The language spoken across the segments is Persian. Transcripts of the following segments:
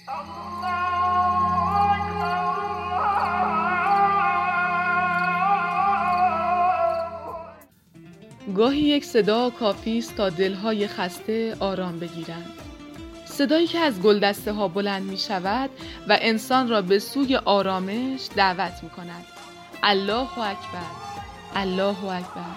گاهی یک صدا کافی است تا دلهای خسته آرام بگیرند. صدایی که از گلدسته ها بلند می شود و انسان را به سوی آرامش دعوت می کند. الله اکبر، الله اکبر.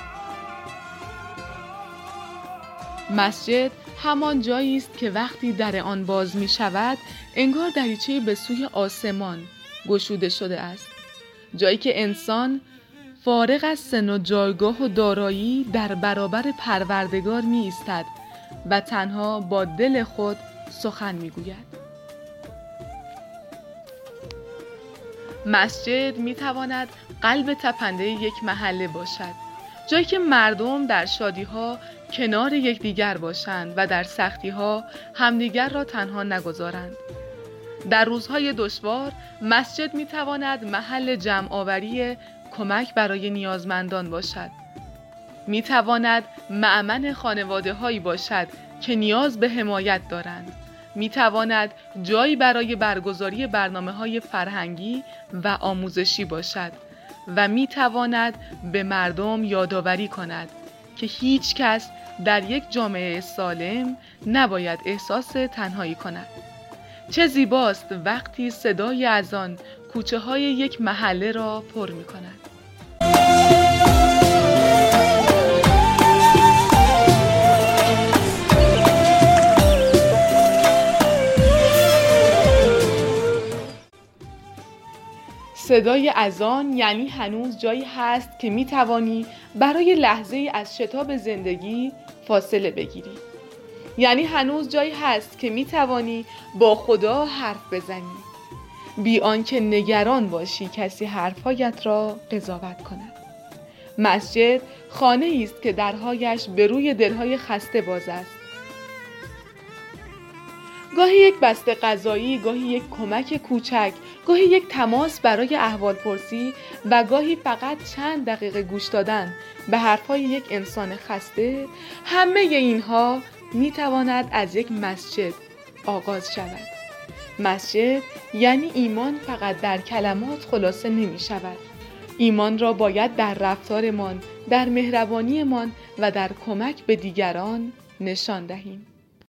مسجد همان جایی است که وقتی در آن باز می شود انگار دریچه‌ای به سوی آسمان گشوده شده است. جایی که انسان فارغ از سن و جایگاه و دارایی در برابر پروردگار می ایستد و تنها با دل خود سخن می گوید. مسجد می تواند قلب تپنده یک محله باشد، جایی که مردم در شادی‌ها کنار یکدیگر باشند و در سختی‌ها همدیگر را تنها نگذارند. در روزهای دشوار مسجد می تواند محل جمع‌آوری کمک برای نیازمندان باشد. می تواند مأمن خانواده هایی باشد که نیاز به حمایت دارند. می تواند جایی برای برگزاری برنامه‌های فرهنگی و آموزشی باشد و می تواند به مردم یادآوری کند که هیچ کس در یک جامعه سالم نباید احساس تنهایی کند. چه زیباست وقتی صدای اذان کوچه های یک محله را پر می کند. صدای اذان یعنی هنوز جایی هست که می توانی برای لحظه‌ای از شتاب زندگی فاصله بگیری. یعنی هنوز جایی هست که می توانی با خدا حرف بزنی بی آنکه نگران باشی کسی حرفهایت را قضاوت کند. مسجد خانه‌ای است که درهایش به روی دلهای خسته باز است. گاهی یک بسته غذایی، گاهی یک کمک کوچک، گاهی یک تماس برای احوالپرسی و گاهی فقط چند دقیقه گوش دادن به حرفهای یک انسان خسته، همه اینها می تواند از یک مسجد آغاز شود. مسجد یعنی ایمان فقط در کلمات خلاصه نمی شود. ایمان را باید در رفتارمان، در مهربانیمان و در کمک به دیگران نشان دهیم.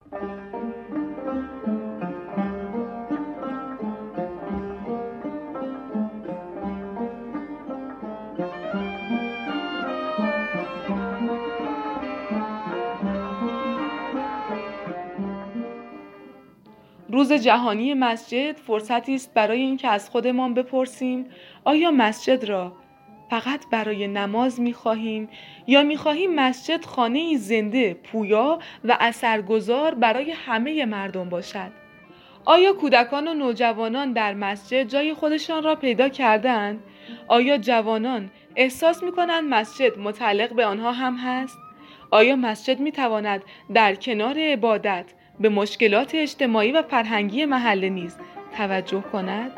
روز جهانی مسجد فرصتی است برای اینکه از خودمان بپرسیم آیا مسجد را فقط برای نماز می‌خواهیم یا می‌خواهیم مسجد خانه‌ای زنده، پویا و اثرگذار برای همه مردم باشد؟ آیا کودکان و نوجوانان در مسجد جای خودشان را پیدا کردند؟ آیا جوانان احساس می‌کنند مسجد متعلق به آنها هم هست؟ آیا مسجد می‌تواند در کنار عبادت به مشکلات اجتماعی و فرهنگی محله نیز توجه کند؟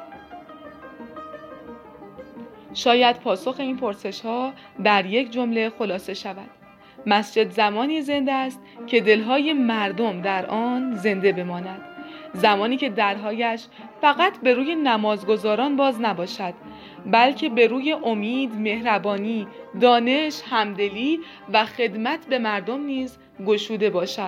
شاید پاسخ این پرسش‌ها در یک جمله خلاصه شود. مسجد زمانی زنده است که دلهای مردم در آن زنده بماند. زمانی که درهایش فقط به روی نمازگزاران باز نباشد، بلکه به روی امید، مهربانی، دانش، همدلی و خدمت به مردم نیز گشوده باشد.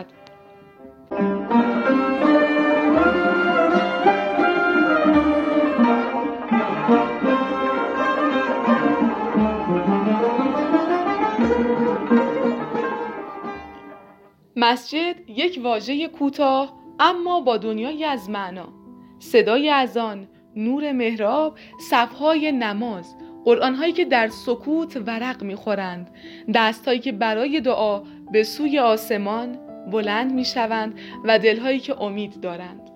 مسجد یک واژه کوتاه اما با دنیایی از معنا. صدای اذان، نور محراب، صفهای نماز، قرآن‌هایی که در سکوت ورق می‌خورند، دست‌هایی که برای دعا به سوی آسمان بلند می‌شوند و دل‌هایی که امید دارند.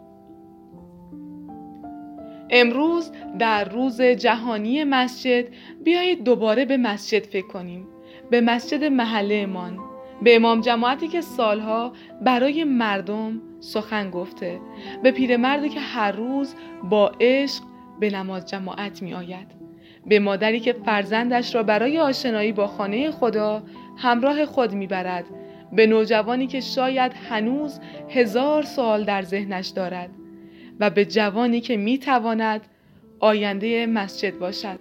امروز در روز جهانی مسجد بیایید دوباره به مسجد فکر کنیم، به مسجد محله‌مان، به امام جماعتی که سالها برای مردم سخن گفته، به پیرمردی که هر روز با عشق به نماز جماعت می آید، به مادری که فرزندش را برای آشنایی با خانه خدا همراه خود می برد، به نوجوانی که شاید هنوز 1000 سوال در ذهنش دارد، و به جوانی که میتواند آینده مسجد باشد.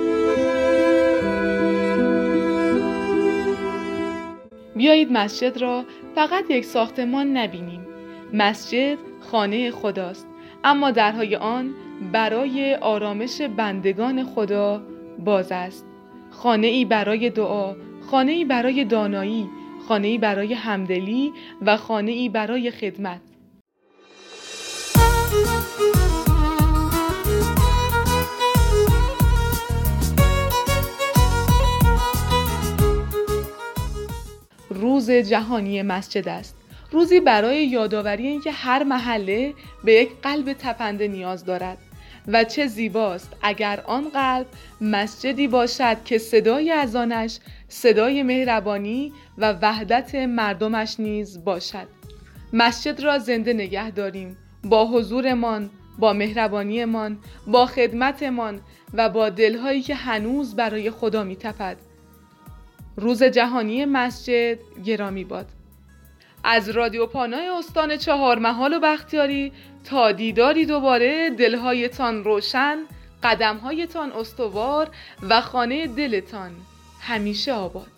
بیایید مسجد را فقط یک ساختمان نبینیم. مسجد خانه خداست، اما درهای آن برای آرامش بندگان خدا باز است. خانه ای برای دعا، خانه ای برای دانایی، خانه ای برای همدلی و خانه ای برای خدمت. روز جهانی مسجد است. روزی برای یادآوری اینکه هر محله به یک قلب تپنده نیاز دارد و چه زیباست اگر آن قلب مسجدی باشد که صدای اذانش صدای مهربانی و وحدت مردمش نیز باشد. مسجد را زنده نگه داریم با حضورمان، با مهربانیمان، با خدمتمان و با دلهایی که هنوز برای خدا می‌تپد. روز جهانی مسجد گرامی باد. از رادیو پانای استان چهارمحال و بختیاری تا دیداری دوباره، دلهایتان روشن، قدمهایتان استوار و خانه دلتان همیشه آباد.